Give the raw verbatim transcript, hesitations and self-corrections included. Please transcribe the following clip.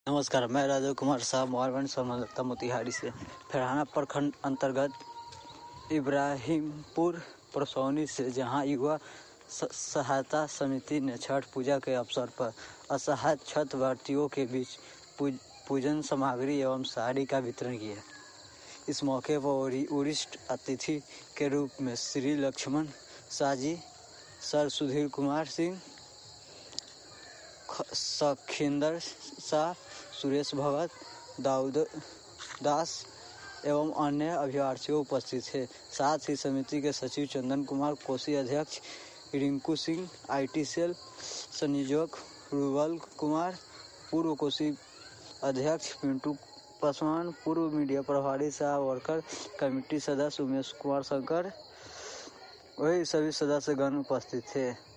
नमस्कार, मैं राजीव कुमार साहब मोहरगंज समलता मोतिहारी से फरहाना प्रखंड अंतर्गत इब्राहिमपुर परसौनी से, जहां युवा सहायता समिति ने छठ पूजा के अवसर पर असहाय छठ व्रतियों के बीच पूजन सामग्री एवं साड़ी का वितरण किया। इस मौके पर वरिष्ठ अतिथि के रूप में श्री लक्ष्मण साजी, सर सुधीर कुमार सिंह, सखिंदर शाह, सुरेश भगत, दाऊद दास एवं अन्य अभिभाषक उपस्थित थे। साथ ही समिति के सचिव चंदन कुमार, कोषीय अध्यक्ष रिंकू सिंह, आईटी सेल संयोजक रुबल कुमार, पूर्व कोषीय अध्यक्ष पिंटू पासवान, पूर्व मीडिया प्रभारी शाह वर्कर कमेटी सदस्य उमेश कुमार शंकर, वही सभी सदस्यगण उपस्थित थे।